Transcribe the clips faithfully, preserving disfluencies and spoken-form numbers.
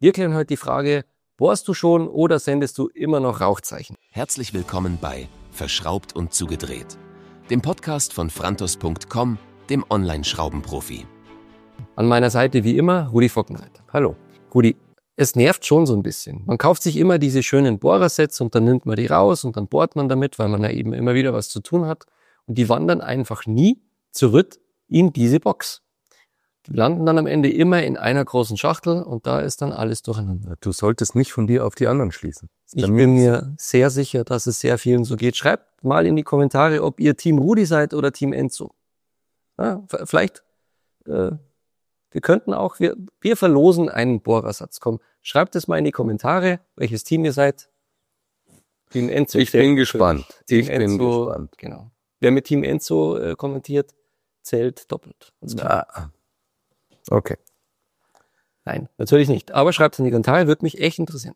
Wir klären heute die Frage, bohrst du schon oder sendest du immer noch Rauchzeichen? Herzlich willkommen bei Verschraubt und zugedreht, dem Podcast von Frantos Punkt com, dem Online-Schraubenprofi. An meiner Seite wie immer Rudi Fockenreiter. Hallo. Rudi, es nervt schon so ein bisschen. Man kauft sich immer diese schönen Bohrersets und dann nimmt man die raus und dann bohrt man damit, weil man ja eben immer wieder was zu tun hat. Und die wandern einfach nie zurück in diese Box. Die landen dann am Ende immer in einer großen Schachtel und da ist dann alles durcheinander. Du solltest nicht von dir auf die anderen schließen. Ich bin mir sehr sicher, dass es sehr vielen so geht. Schreibt mal in die Kommentare, ob ihr Team Rudi seid oder Team Enzo. Ja, vielleicht, äh, wir könnten auch, wir, wir verlosen einen Bohrersatz. Komm, schreibt es mal in die Kommentare, welches Team ihr seid. Team Enzo. Ich bin gespannt. Team Ich bin Enzo, gespannt. Genau. Wer mit Team Enzo äh, kommentiert, zählt doppelt. Ah. Okay. Nein, natürlich nicht. Aber schreibt es in die Kommentare, würde mich echt interessieren.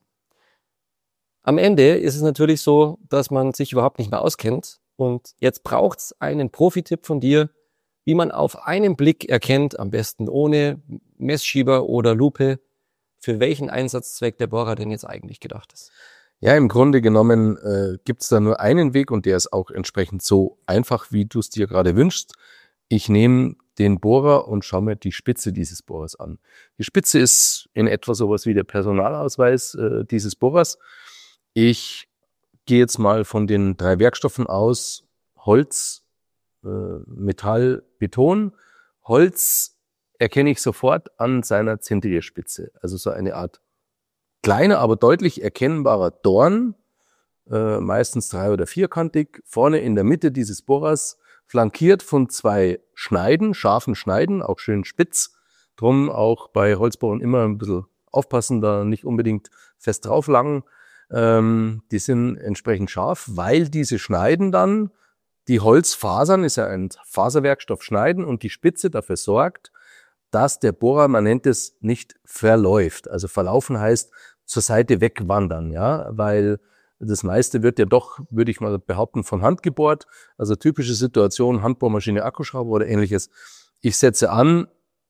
Am Ende ist es natürlich so, dass man sich überhaupt nicht mehr auskennt. Und jetzt braucht es einen Profi-Tipp von dir, wie man auf einen Blick erkennt, am besten ohne Messschieber oder Lupe, für welchen Einsatzzweck der Bohrer denn jetzt eigentlich gedacht ist. Ja, im Grunde genommen äh, gibt es da nur einen Weg und der ist auch entsprechend so einfach, wie du es dir gerade wünschst. Ich nehme den Bohrer und schaue mir die Spitze dieses Bohrers an. Die Spitze ist in etwa sowas wie der Personalausweis äh, dieses Bohrers. Ich gehe jetzt mal von den drei Werkstoffen aus: Holz, äh, Metall, Beton. Holz erkenne ich sofort an seiner Zentrierspitze. Also so eine Art kleiner, aber deutlich erkennbarer Dorn, äh, meistens drei- oder vierkantig, vorne in der Mitte dieses Bohrers, flankiert von zwei Schneiden, scharfen Schneiden, auch schön spitz. Drum auch bei Holzbohrern immer ein bisschen aufpassen, da nicht unbedingt fest drauf langen. Ähm, die sind entsprechend scharf, weil diese Schneiden dann die Holzfasern, ist ja ein Faserwerkstoff, schneiden und die Spitze dafür sorgt, dass der Bohrer, man nennt es, nicht verläuft. Also verlaufen heißt zur Seite wegwandern, ja, weil das meiste wird ja doch, würde ich mal behaupten, von Hand gebohrt. Also typische Situation, Handbohrmaschine, Akkuschrauber oder ähnliches. Ich setze an,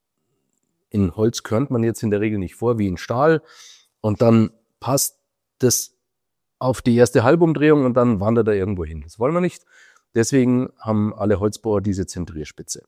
in Holz körnt man jetzt in der Regel nicht vor, wie in Stahl. Und dann passt das auf die erste Halbumdrehung und dann wandert er irgendwo hin. Das wollen wir nicht. Deswegen haben alle Holzbohrer diese Zentrierspitze.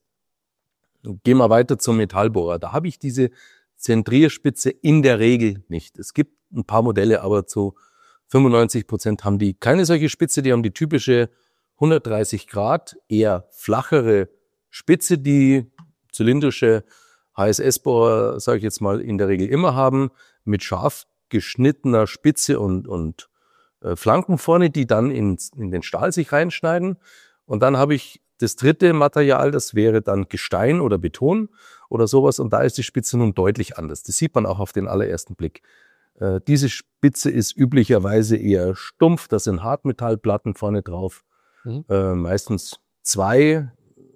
Gehen wir weiter zum Metallbohrer. Da habe ich diese Zentrierspitze in der Regel nicht. Es gibt ein paar Modelle, aber zu fünfundneunzig Prozent haben die keine solche Spitze. Die haben die typische hundertdreißig Grad, eher flachere Spitze, die zylindrische H S S-Bohrer, sage ich jetzt mal, in der Regel immer haben, mit scharf geschnittener Spitze und, und äh, Flanken vorne, die dann in, in den Stahl sich reinschneiden. Und dann habe ich das dritte Material, das wäre dann Gestein oder Beton oder sowas. Und da ist die Spitze nun deutlich anders. Das sieht man auch auf den allerersten Blick. Äh, diese Spitze ist üblicherweise eher stumpf. Da sind Hartmetallplatten vorne drauf. Mhm. Äh, meistens zwei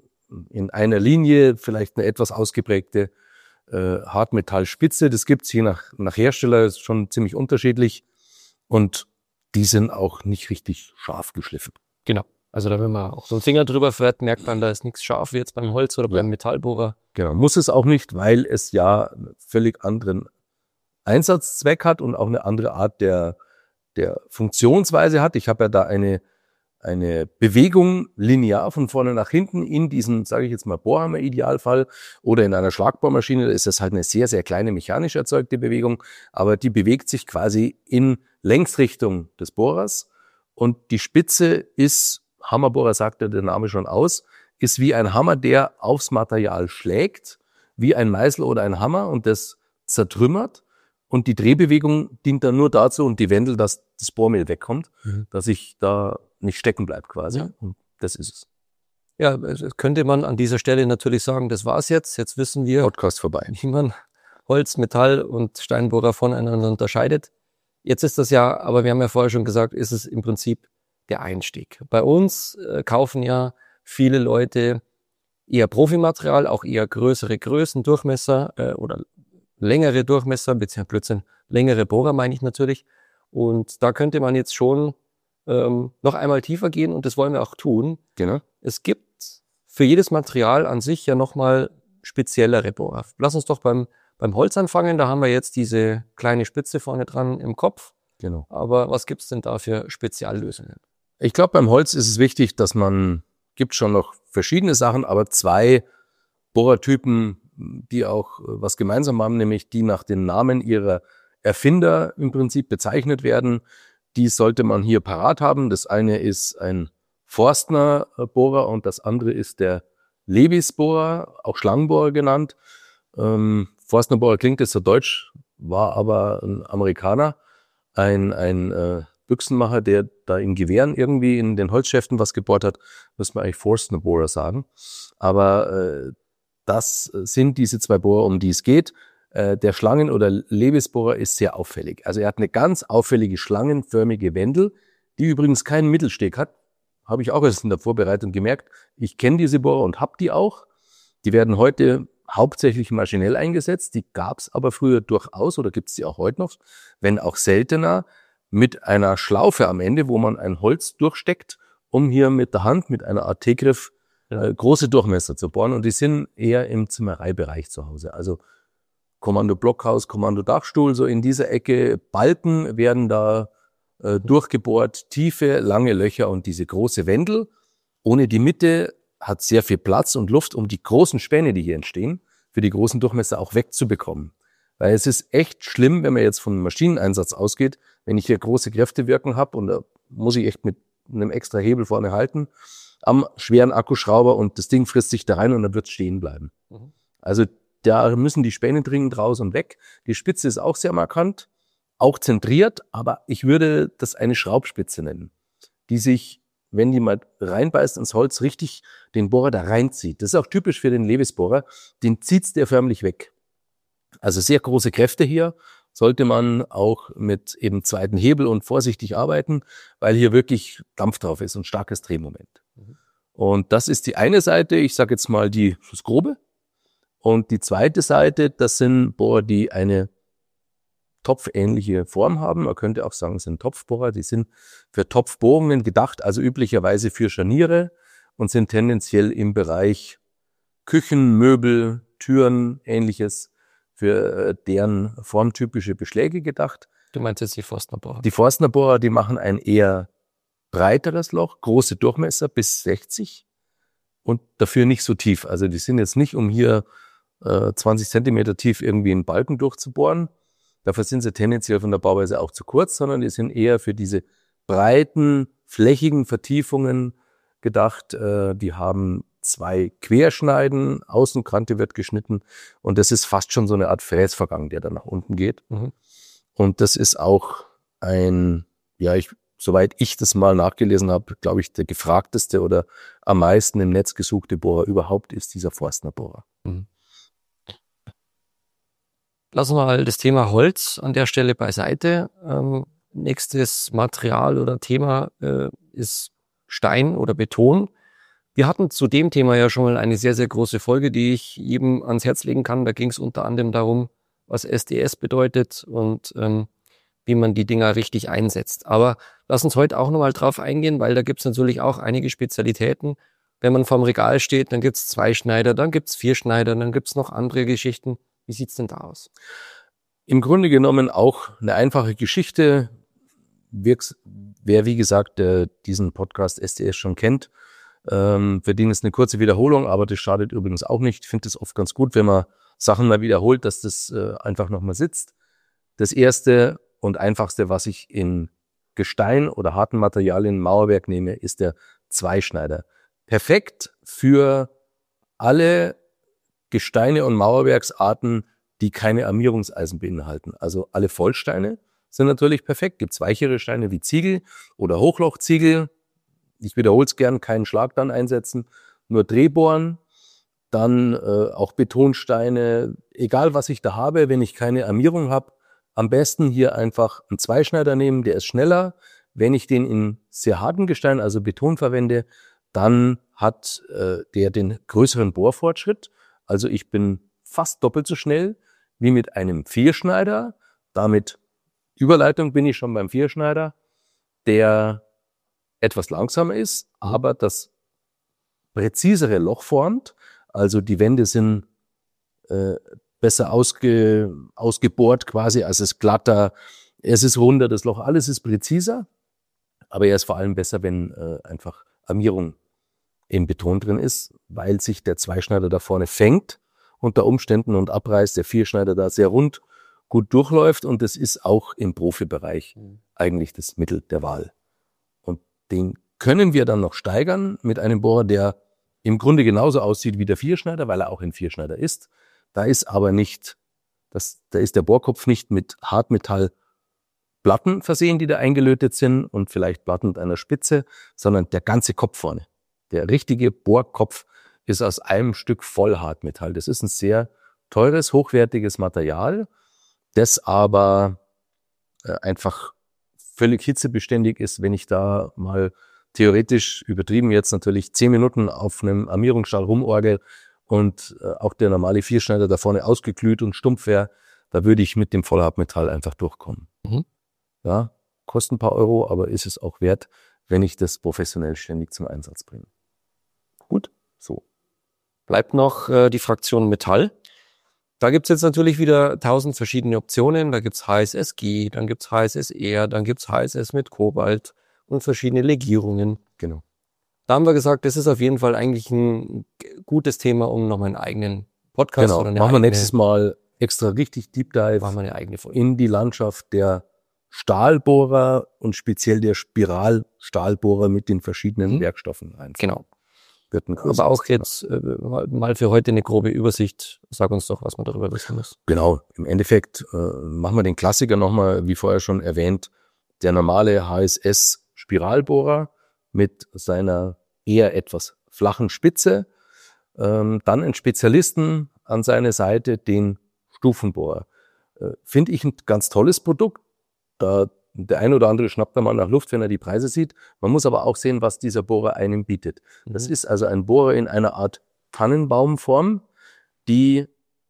in einer Linie, vielleicht eine etwas ausgeprägte äh, Hartmetallspitze. Das gibt's je nach, nach Hersteller, ist schon ziemlich unterschiedlich. Und die sind auch nicht richtig scharf geschliffen. Genau. Also da, wenn man auch so einen Finger drüber fährt, merkt man, da ist nichts scharf wie jetzt beim Holz oder beim Metallbohrer. Genau, muss es auch nicht, weil es ja einen völlig anderen Einsatzzweck hat und auch eine andere Art der, der Funktionsweise hat. Ich habe ja da eine, eine Bewegung linear von vorne nach hinten in diesem, sage ich jetzt mal, Bohrhammer-Idealfall oder in einer Schlagbohrmaschine. Da ist das halt eine sehr, sehr kleine mechanisch erzeugte Bewegung, aber die bewegt sich quasi in Längsrichtung des Bohrers und die Spitze ist, Hammerbohrer sagt ja der Name schon aus, ist wie ein Hammer, der aufs Material schlägt, wie ein Meißel oder ein Hammer und das zertrümmert. Und die Drehbewegung dient dann nur dazu und die Wendel, dass das Bohrmehl wegkommt, mhm. dass ich da nicht stecken bleibe quasi. Ja. Und das ist es. Ja, das könnte man an dieser Stelle natürlich sagen, das war's jetzt. Jetzt wissen wir, Podcast vorbei, wie man Holz, Metall und Steinbohrer voneinander unterscheidet. Jetzt ist das ja, aber wir haben ja vorher schon gesagt, ist es im Prinzip der Einstieg. Bei uns äh, kaufen ja viele Leute eher Profimaterial, auch eher größere Größen, Durchmesser äh, oder längere Durchmesser, beziehungsweise Blödsinn, längere Bohrer meine ich natürlich. Und da könnte man jetzt schon ähm, noch einmal tiefer gehen und das wollen wir auch tun. Genau. Es gibt für jedes Material an sich ja nochmal speziellere Bohrer. Lass uns doch beim Beim Holzanfangen, da haben wir jetzt diese kleine Spitze vorne dran im Kopf. Genau. Aber was gibt's denn da für Speziallösungen? Ich glaube, beim Holz ist es wichtig, dass man, gibt schon noch verschiedene Sachen, aber zwei Bohrertypen, die auch was gemeinsam haben, nämlich die nach den Namen ihrer Erfinder im Prinzip bezeichnet werden, die sollte man hier parat haben. Das eine ist ein Forstner-Bohrer und das andere ist der Lewis-Bohrer, auch Schlangenbohrer genannt. Ähm, Forstner-Bohrer klingt jetzt so deutsch, war aber ein Amerikaner, ein, ein äh, Büchsenmacher, der da in Gewehren irgendwie in den Holzschäften was gebohrt hat, muss man eigentlich Forstner-Bohrer sagen. Aber äh, das sind diese zwei Bohrer, um die es geht. Äh, der Schlangen- oder Lewis-Bohrer ist sehr auffällig. Also er hat eine ganz auffällige schlangenförmige Wendel, die übrigens keinen Mittelsteg hat. Habe ich auch erst in der Vorbereitung gemerkt. Ich kenne diese Bohrer und habe die auch. Die werden heute hauptsächlich maschinell eingesetzt. Die gab es aber früher durchaus oder gibt es die auch heute noch, wenn auch seltener, mit einer Schlaufe am Ende, wo man ein Holz durchsteckt, um hier mit der Hand, mit einer Art T-Griff, äh, große Durchmesser zu bohren. Und die sind eher im Zimmereibereich zu Hause. Also Kommando Blockhaus, Kommando Dachstuhl, so in dieser Ecke. Balken werden da äh, durchgebohrt, tiefe, lange Löcher und diese große Wendel. Ohne die Mitte hat sehr viel Platz und Luft, um die großen Späne, die hier entstehen, für die großen Durchmesser auch wegzubekommen. Weil es ist echt schlimm, wenn man jetzt von Maschineneinsatz ausgeht, wenn ich hier große Kräfte wirken habe und da muss ich echt mit einem extra Hebel vorne halten, am schweren Akkuschrauber und das Ding frisst sich da rein und dann wird es stehen bleiben. Mhm. Also da müssen die Späne dringend raus und weg. Die Spitze ist auch sehr markant, auch zentriert, aber ich würde das eine Schraubspitze nennen, die sich, wenn die mal reinbeißt ins Holz, richtig den Bohrer da reinzieht. Das ist auch typisch für den Lewis-Bohrer, den zieht's der förmlich weg. Also sehr große Kräfte hier, sollte man auch mit eben zweiten Hebel und vorsichtig arbeiten, weil hier wirklich Dampf drauf ist und starkes Drehmoment. Mhm. Und das ist die eine Seite, ich sage jetzt mal die das Grobe. Und die zweite Seite, das sind Bohrer, die eine topfähnliche Form haben. Man könnte auch sagen, es sind Topfbohrer. Die sind für Topfbohrungen gedacht, also üblicherweise für Scharniere und sind tendenziell im Bereich Küchen, Möbel, Türen, Ähnliches für deren formtypische Beschläge gedacht. Du meinst jetzt die Forstnerbohrer? Die Forstnerbohrer, die machen ein eher breiteres Loch, große Durchmesser bis sechzig und dafür nicht so tief. Also die sind jetzt nicht, um hier äh, zwanzig Zentimeter tief irgendwie einen Balken durchzubohren. Dafür sind sie tendenziell von der Bauweise auch zu kurz, sondern die sind eher für diese breiten, flächigen Vertiefungen gedacht. Äh, die haben zwei Querschneiden, Außenkante wird geschnitten und das ist fast schon so eine Art Fräsvergang, der dann nach unten geht. Mhm. Und das ist auch ein, ja, ich, soweit ich das mal nachgelesen habe, glaube ich, der gefragteste oder am meisten im Netz gesuchte Bohrer überhaupt ist dieser Forstner-Bohrer. Mhm. Lassen wir mal das Thema Holz an der Stelle beiseite. Ähm, nächstes Material oder Thema äh, ist Stein oder Beton. Wir hatten zu dem Thema ja schon mal eine sehr, sehr große Folge, die ich jedem ans Herz legen kann. Da ging es unter anderem darum, was S D S bedeutet und ähm, wie man die Dinger richtig einsetzt. Aber lass uns heute auch nochmal drauf eingehen, weil da gibt es natürlich auch einige Spezialitäten. Wenn man vorm Regal steht, dann gibt es zwei Schneider, dann gibt es vier Schneider, dann gibt es noch andere Geschichten. Wie sieht's denn da aus? Im Grunde genommen auch eine einfache Geschichte. Wer, wie gesagt, diesen Podcast S D S schon kennt, Ähm, für den ist eine kurze Wiederholung, aber das schadet übrigens auch nicht. Ich finde es oft ganz gut, wenn man Sachen mal wiederholt, dass das äh, einfach nochmal sitzt. Das erste und einfachste, was ich in Gestein oder harten Materialien, Mauerwerk nehme, ist der Zweischneider. Perfekt für alle Gesteine und Mauerwerksarten, die keine Armierungseisen beinhalten. Also alle Vollsteine sind natürlich perfekt. Gibt es weichere Steine wie Ziegel oder Hochlochziegel. Ich wiederhole es gern, keinen Schlag dann einsetzen, nur Drehbohren, dann äh, auch Betonsteine, egal was ich da habe, wenn ich keine Armierung habe, am besten hier einfach einen Zweischneider nehmen, der ist schneller. Wenn ich den in sehr harten Gestein, also Beton verwende, dann hat äh, der den größeren Bohrfortschritt. Also ich bin fast doppelt so schnell wie mit einem Vierschneider. Damit Überleitung bin ich schon beim Vierschneider, der etwas langsamer ist, aber das präzisere Loch formt. Also die Wände sind äh, besser ausge, ausgebohrt quasi, also es ist glatter, es ist runder, das Loch, alles ist präziser, aber er ist vor allem besser, wenn äh, einfach Armierung im Beton drin ist, weil sich der Zweischneider da vorne fängt unter Umständen und abreißt, der Vierschneider da sehr rund gut durchläuft und das ist auch im Profibereich mhm. eigentlich das Mittel der Wahl. Und den können wir dann noch steigern mit einem Bohrer, der im Grunde genauso aussieht wie der Vierschneider, weil er auch ein Vierschneider ist. Da ist aber nicht, das, da ist der Bohrkopf nicht mit Hartmetallplatten versehen, die da eingelötet sind und vielleicht Platten mit einer Spitze, sondern der ganze Kopf vorne. Der richtige Bohrkopf ist aus einem Stück Vollhartmetall. Das ist ein sehr teures, hochwertiges Material, das aber äh, einfach völlig hitzebeständig ist. Wenn ich da mal theoretisch, übertrieben jetzt natürlich, zehn Minuten auf einem Armierungsstahl rumorgel und äh, auch der normale Vierschneider da vorne ausgeglüht und stumpf wäre, da würde ich mit dem Vollhartmetall einfach durchkommen. Mhm. Ja, kostet ein paar Euro, aber ist es auch wert, wenn ich das professionell ständig zum Einsatz bringe. Gut, so. Bleibt noch äh, die Fraktion Metall. Da gibt's jetzt natürlich wieder tausend verschiedene Optionen. Da gibt's H S S G, dann gibt's H S S R, dann gibt's H S S mit Kobalt und verschiedene Legierungen. Genau. Da haben wir gesagt, das ist auf jeden Fall eigentlich ein gutes Thema, um nochmal einen eigenen Podcast genau. oder eine machen wir eigene, nächstes Mal extra richtig Deep Dive machen wir eine eigene Folge. In die Landschaft der Stahlbohrer und speziell der Spiralstahlbohrer mit den verschiedenen mhm. Werkstoffen rein. Genau. Aber auch jetzt äh, mal für heute eine grobe Übersicht. Sag uns doch, was man darüber wissen muss. Genau. Im Endeffekt äh, machen wir den Klassiker nochmal, wie vorher schon erwähnt, der normale H S S-Spiralbohrer mit seiner eher etwas flachen Spitze. Ähm, dann einen Spezialisten an seine Seite, den Stufenbohrer. Äh, Finde ich ein ganz tolles Produkt. Da der ein oder andere schnappt da mal nach Luft, wenn er die Preise sieht. Man muss aber auch sehen, was dieser Bohrer einem bietet. Das mhm. ist also ein Bohrer in einer Art Tannenbaumform, die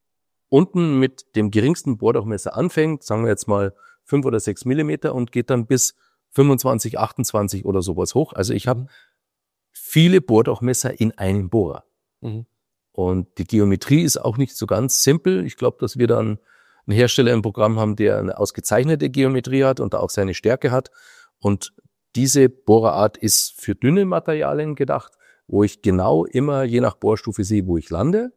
unten mit dem geringsten Bohrdurchmesser anfängt, sagen wir jetzt mal fünf oder sechs Millimeter und geht dann bis fünfundzwanzig, achtundzwanzig oder sowas hoch. Also ich habe viele Bohrdurchmesser in einem Bohrer. Mhm. Und die Geometrie ist auch nicht so ganz simpel. Ich glaube, dass wir dann einen Hersteller im Programm haben, der eine ausgezeichnete Geometrie hat und da auch seine Stärke hat. Und diese Bohrerart ist für dünne Materialien gedacht, wo ich genau immer je nach Bohrstufe sehe, wo ich lande.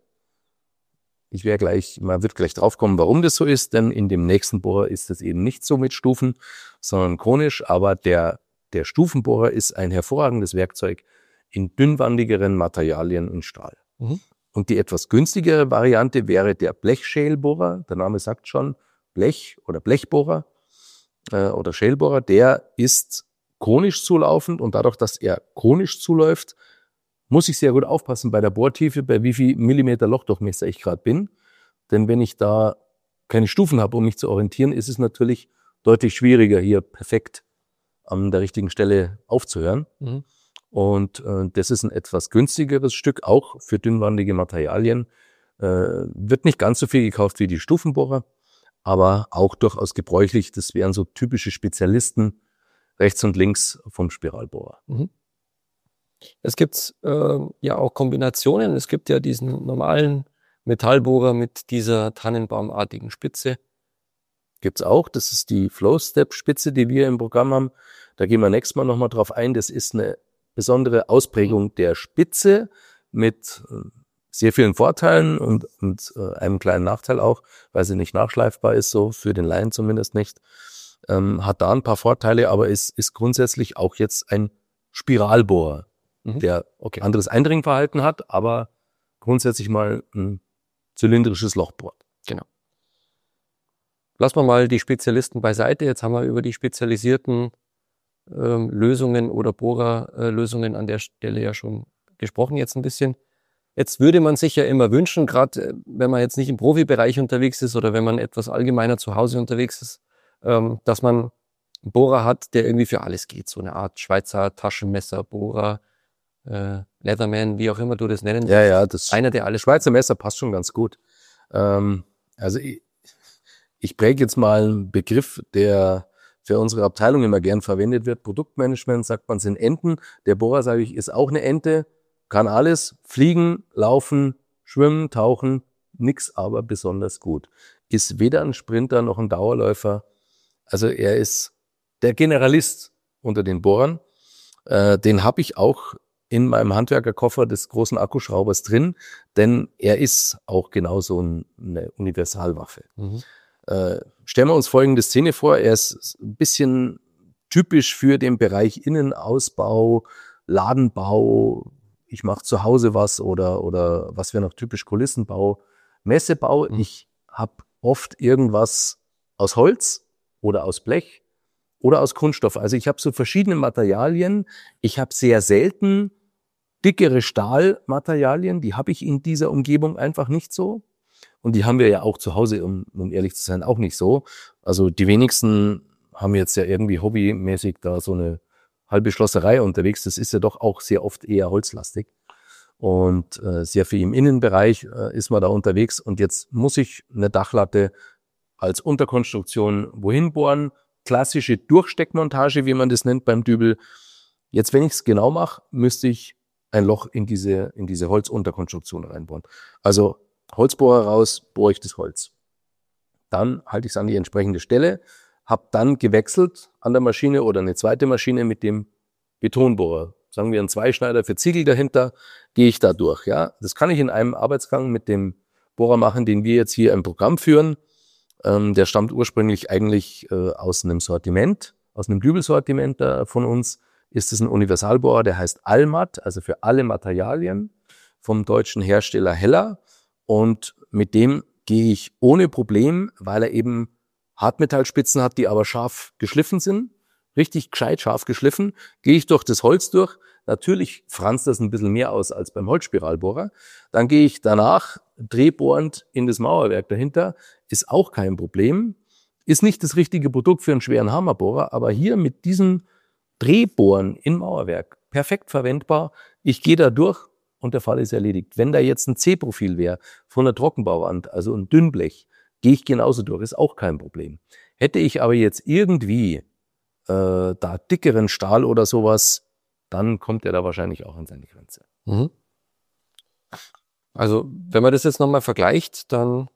Ich werde gleich, man wird gleich draufkommen, warum das so ist, denn in dem nächsten Bohrer ist es eben nicht so mit Stufen, sondern konisch. Aber der, der Stufenbohrer ist ein hervorragendes Werkzeug in dünnwandigeren Materialien in Stahl. Mhm. Und die etwas günstigere Variante wäre der Blechschälbohrer. Der Name sagt schon, Blech oder Blechbohrer äh, oder Schälbohrer. Der ist konisch zulaufend und dadurch, dass er konisch zuläuft, muss ich sehr gut aufpassen bei der Bohrtiefe, bei wie viel Millimeter Lochdurchmesser ich gerade bin. Denn wenn ich da keine Stufen habe, um mich zu orientieren, ist es natürlich deutlich schwieriger, hier perfekt an der richtigen Stelle aufzuhören. Mhm. Und äh, das ist ein etwas günstigeres Stück, auch für dünnwandige Materialien. Äh, wird nicht ganz so viel gekauft wie die Stufenbohrer, aber auch durchaus gebräuchlich. Das wären so typische Spezialisten rechts und links vom Spiralbohrer. Mhm. Es gibt äh, ja auch Kombinationen. Es gibt ja diesen normalen Metallbohrer mit dieser tannenbaumartigen Spitze. Gibt's auch. Das ist die Flow-Step-Spitze, die wir im Programm haben. Da gehen wir nächstes Mal nochmal drauf ein. Das ist eine besondere Ausprägung der Spitze mit sehr vielen Vorteilen und, und äh, einem kleinen Nachteil auch, weil sie nicht nachschleifbar ist, so für den Laien zumindest nicht. Ähm, hat da ein paar Vorteile, aber es ist grundsätzlich auch jetzt ein Spiralbohrer, mhm. der okay. anderes Eindringverhalten hat, aber grundsätzlich mal ein zylindrisches Loch bohrt. Genau. Lassen wir mal die Spezialisten beiseite. Jetzt haben wir über die spezialisierten ähm, Lösungen oder Bohrerlösungen äh, an der Stelle ja schon gesprochen jetzt ein bisschen. Jetzt würde man sich ja immer wünschen, gerade wenn man jetzt nicht im Profibereich unterwegs ist oder wenn man etwas allgemeiner zu Hause unterwegs ist, ähm, dass man einen Bohrer hat, der irgendwie für alles geht. So eine Art Schweizer Taschenmesserbohrer, äh, Leatherman, wie auch immer du das nennen willst. Ja, ja, das einer der alles. Schweizer Messer passt schon ganz gut. Ähm, also ich, ich präge jetzt mal einen Begriff, der für unsere Abteilung immer gern verwendet wird. Produktmanagement sagt man, sind Enten. Der Bohrer, sage ich, ist auch eine Ente. Kann alles, fliegen, laufen, schwimmen, tauchen, nix aber besonders gut. Ist weder ein Sprinter noch ein Dauerläufer. Also er ist der Generalist unter den Bohrern. Äh, den habe ich auch in meinem Handwerkerkoffer des großen Akkuschraubers drin, denn er ist auch genauso ein, eine Universalwaffe. Mhm. Äh, stellen wir uns folgende Szene vor. Er ist ein bisschen typisch für den Bereich Innenausbau, Ladenbau, ich mache zu Hause was oder oder was wäre noch typisch Kulissenbau, Messebau. Mhm. Ich habe oft irgendwas aus Holz oder aus Blech oder aus Kunststoff. Also ich habe so verschiedene Materialien. Ich habe sehr selten dickere Stahlmaterialien. Die habe ich in dieser Umgebung einfach nicht so. Und die haben wir ja auch zu Hause, um, um ehrlich zu sein, auch nicht so. Also die wenigsten haben jetzt ja irgendwie hobbymäßig da so eine halbe Schlosserei unterwegs. Das ist ja doch auch sehr oft eher holzlastig. Und äh, sehr viel im Innenbereich äh, ist man da unterwegs. Und jetzt muss ich eine Dachlatte als Unterkonstruktion wohin bohren. Klassische Durchsteckmontage, wie man das nennt beim Dübel. Jetzt, wenn ich es genau mache, müsste ich ein Loch in diese, in diese Holzunterkonstruktion reinbohren. Also Holzbohrer raus, bohre ich das Holz. Dann halte ich es an die entsprechende Stelle, habe dann gewechselt an der Maschine oder eine zweite Maschine mit dem Betonbohrer. Sagen wir einen Zweischneider für Ziegel dahinter, gehe ich da durch. Ja, das kann ich in einem Arbeitsgang mit dem Bohrer machen, den wir jetzt hier im Programm führen. Ähm, der stammt ursprünglich eigentlich äh, aus einem Sortiment, aus einem Dübelsortiment äh, von uns. Ist es ein Universalbohrer, der heißt Almat, also für alle Materialien, vom deutschen Hersteller Heller. Und mit dem gehe ich ohne Problem, weil er eben Hartmetallspitzen hat, die aber scharf geschliffen sind, richtig gescheit scharf geschliffen, gehe ich durch das Holz durch. Natürlich franzt das ein bisschen mehr aus als beim Holzspiralbohrer. Dann gehe ich danach drehbohrend in das Mauerwerk dahinter, ist auch kein Problem. Ist nicht das richtige Produkt für einen schweren Hammerbohrer, aber hier mit diesem Drehbohren im Mauerwerk perfekt verwendbar. Ich gehe da durch und der Fall ist erledigt. Wenn da jetzt ein C-Profil wäre von der Trockenbauwand, also ein Dünnblech, gehe ich genauso durch, ist auch kein Problem. Hätte ich aber jetzt irgendwie äh, da dickeren Stahl oder sowas, dann kommt er da wahrscheinlich auch an seine Grenze. Mhm. Also wenn man das jetzt nochmal vergleicht, dann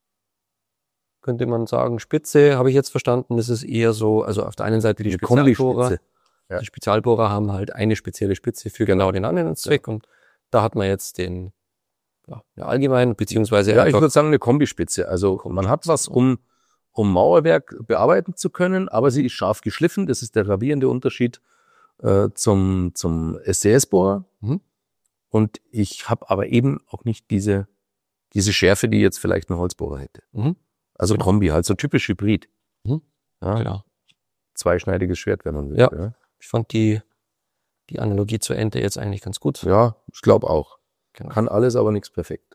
könnte man sagen, Spitze, habe ich jetzt verstanden, das ist eher so, also auf der einen Seite die Spezialbohrer. Ja. Die Spezialbohrer haben halt eine spezielle Spitze für genau den Anwendungszweck ja. Und da hat man jetzt den ja, allgemein, beziehungsweise ja, ich würde sagen eine Kombispitze. Also man hat was, um um Mauerwerk bearbeiten zu können, aber sie ist scharf geschliffen. Das ist der gravierende Unterschied äh, zum zum S C S-Bohrer. Mhm. Und ich habe aber eben auch nicht diese diese Schärfe, die jetzt vielleicht ein Holzbohrer hätte. Mhm. Also genau. Kombi, halt so typisch Hybrid. Mhm. Ja, genau. Zweischneidiges Schwert, wenn man will. Ja, ja. Ich fand die die Analogie zur Ente jetzt eigentlich ganz gut. Ja, ich glaube auch. Genau. Kann alles, aber nichts perfekt.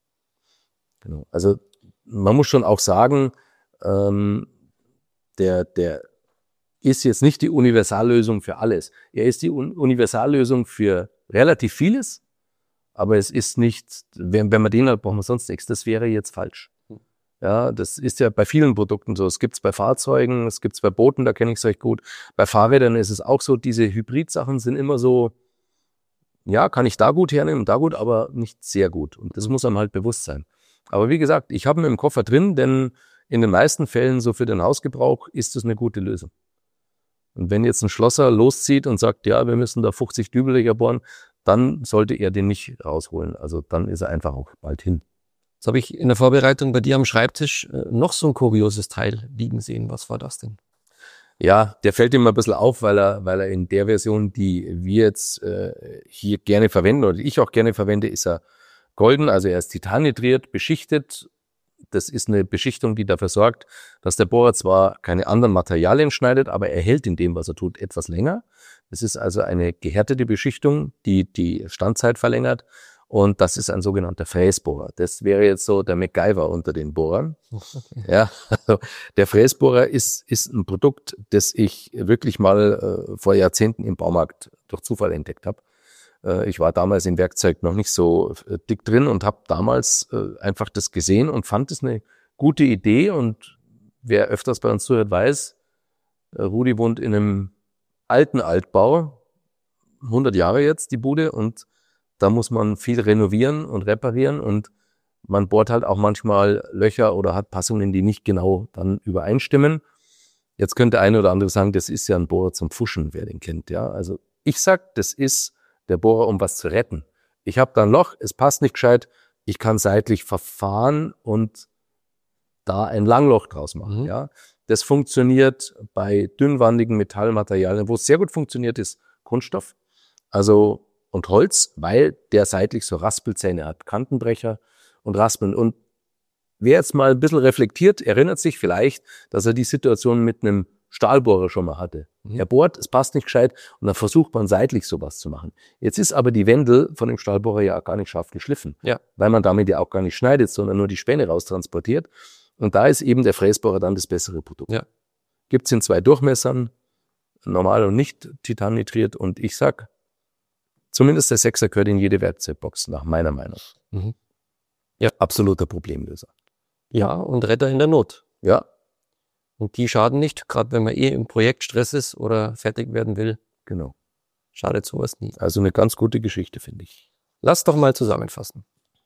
Genau. Also man muss schon auch sagen, ähm, der der ist jetzt nicht die Universallösung für alles. Er ist die Un- Universallösung für relativ vieles, aber es ist nicht, wenn, wenn man den hat, braucht man sonst nichts. Das wäre jetzt falsch. Ja, das ist ja bei vielen Produkten so. Es gibt's bei Fahrzeugen, es gibt's bei Booten, da kenne ich es recht gut. Bei Fahrrädern ist es auch so, diese Hybrid-Sachen sind immer so, ja, kann ich da gut hernehmen, da gut, aber nicht sehr gut. Und das muss einem halt bewusst sein. Aber wie gesagt, ich habe ihn im Koffer drin, denn in den meisten Fällen, so für den Hausgebrauch, ist das eine gute Lösung. Und wenn jetzt ein Schlosser loszieht und sagt, ja, wir müssen da fünfzig Dübellöcher bohren, dann sollte er den nicht rausholen. Also dann ist er einfach auch bald hin. Jetzt habe ich in der Vorbereitung bei dir am Schreibtisch äh, noch so ein kurioses Teil liegen sehen. Was war das denn? Ja, der fällt ihm ein bisschen auf, weil er, weil er in der Version, die wir jetzt äh, hier gerne verwenden oder die ich auch gerne verwende, ist er golden. Also er ist titanhydriert, beschichtet. Das ist eine Beschichtung, die dafür sorgt, dass der Bohrer zwar keine anderen Materialien schneidet, aber er hält in dem, was er tut, etwas länger. Das ist also eine gehärtete Beschichtung, die die Standzeit verlängert. Und das ist ein sogenannter Fräsbohrer. Das wäre jetzt so der MacGyver unter den Bohrern. Okay. Ja, also der Fräsbohrer ist ist ein Produkt, das ich wirklich mal äh, vor Jahrzehnten im Baumarkt durch Zufall entdeckt habe. Äh, ich war damals im Werkzeug noch nicht so äh, dick drin und habe damals äh, einfach das gesehen und fand es eine gute Idee. Und wer öfters bei uns zuhört, weiß, äh, Rudi wohnt in einem alten Altbau, hundert Jahre jetzt die Bude, und da muss man viel renovieren und reparieren, und man bohrt halt auch manchmal Löcher oder hat Passungen, die nicht genau dann übereinstimmen. Jetzt könnte der eine oder andere sagen, das ist ja ein Bohrer zum Pfuschen, wer den kennt. Ja, also ich sag, das ist der Bohrer, um was zu retten. Ich habe da ein Loch, es passt nicht gescheit, ich kann seitlich verfahren und da ein Langloch draus machen. Mhm. Ja, das funktioniert bei dünnwandigen Metallmaterialien, wo es sehr gut funktioniert, ist Kunststoff, also und Holz, weil der seitlich so Raspelzähne hat, Kantenbrecher und Raspeln. Und wer jetzt mal ein bisschen reflektiert, erinnert sich vielleicht, dass er die Situation mit einem Stahlbohrer schon mal hatte. Mhm. Er bohrt, es passt nicht gescheit und dann versucht man seitlich sowas zu machen. Jetzt ist aber die Wendel von dem Stahlbohrer ja gar nicht scharf geschliffen, ja. weil man damit ja auch gar nicht schneidet, sondern nur die Späne raustransportiert. Und da ist eben der Fräsbohrer dann das bessere Produkt. Ja. Gibt es in zwei Durchmessern, normal und nicht titannitriert. Und ich sag, zumindest der Sechser gehört in jede Werkzeugbox, nach meiner Meinung. Mhm. Ja. Absoluter Problemlöser. Ja, und Retter in der Not. Ja. Und die schaden nicht, gerade wenn man eh im Projektstress ist oder fertig werden will. Genau. Schadet sowas nie. Also eine ganz gute Geschichte, finde ich. Lass doch mal zusammenfassen.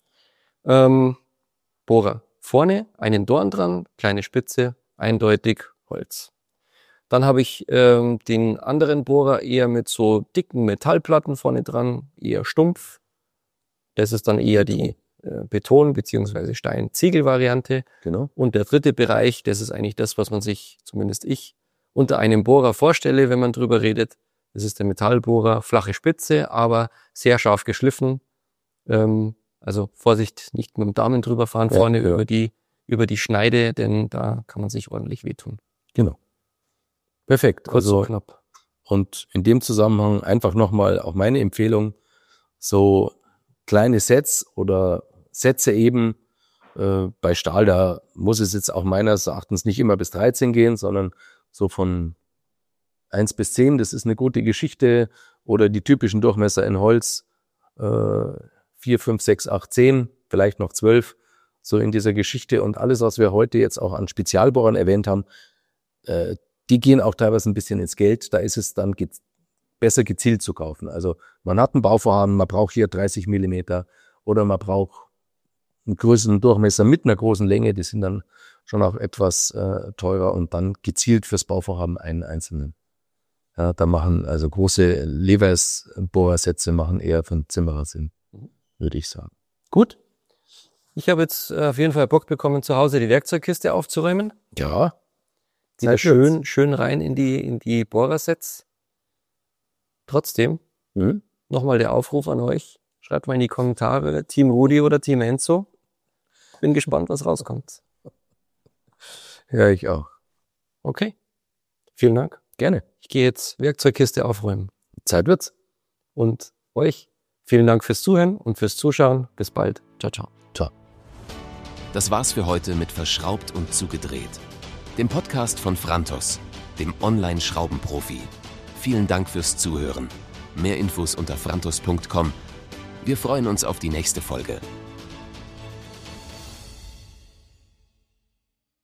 Ähm, Bohrer. Vorne einen Dorn dran, kleine Spitze, eindeutig Holz. Dann habe ich ähm, den anderen Bohrer eher mit so dicken Metallplatten vorne dran, eher stumpf. Das ist dann eher die äh, Beton- bzw. Stein-Ziegel-Variante. Genau. Und der dritte Bereich, das ist eigentlich das, was man sich, zumindest ich, unter einem Bohrer vorstelle, wenn man drüber redet. Das ist der Metallbohrer, flache Spitze, aber sehr scharf geschliffen. Ähm, Also Vorsicht, nicht mit dem Daumen drüber fahren, ja, vorne ja. über die über die Schneide, denn da kann man sich ordentlich wehtun. Genau. Perfekt. Kurz also, und knapp. Und in dem Zusammenhang einfach nochmal auch meine Empfehlung, so kleine Sets oder Sätze eben äh, bei Stahl, da muss es jetzt auch meines Erachtens nicht immer bis dreizehn gehen, sondern so von eins bis zehn, das ist eine gute Geschichte. Oder die typischen Durchmesser in Holz, äh, vier, fünf, sechs, acht, zehn, vielleicht noch zwölf, so in dieser Geschichte. Und alles, was wir heute jetzt auch an Spezialbohrern erwähnt haben, äh, die gehen auch teilweise ein bisschen ins Geld. Da ist es dann ge- besser gezielt zu kaufen. Also man hat ein Bauvorhaben, man braucht hier dreißig Millimeter oder man braucht einen größeren Durchmesser mit einer großen Länge. Die sind dann schon auch etwas äh, teurer und dann gezielt fürs Bauvorhaben einen einzelnen. Ja, da machen also große Levers-Bohrersätze machen eher von Zimmerer Sinn, würde ich sagen. Gut. Ich habe jetzt auf jeden Fall Bock bekommen, zu Hause die Werkzeugkiste aufzuräumen. Ja. Wieder schön, schön rein in die, in die Bohrersets. Trotzdem, mhm. nochmal der Aufruf an euch. Schreibt mal in die Kommentare, Team Rudi oder Team Enzo. Bin gespannt, was rauskommt. Ja, ich auch. Okay. Vielen Dank. Gerne. Ich gehe jetzt Werkzeugkiste aufräumen. Zeit wird's. Und euch vielen Dank fürs Zuhören und fürs Zuschauen. Bis bald. Ciao, ciao. Ciao. Das war's für heute mit Verschraubt und zugedreht, dem Podcast von Frantos, dem Online-Schraubenprofi. Vielen Dank fürs Zuhören. Mehr Infos unter frantos punkt com. Wir freuen uns auf die nächste Folge.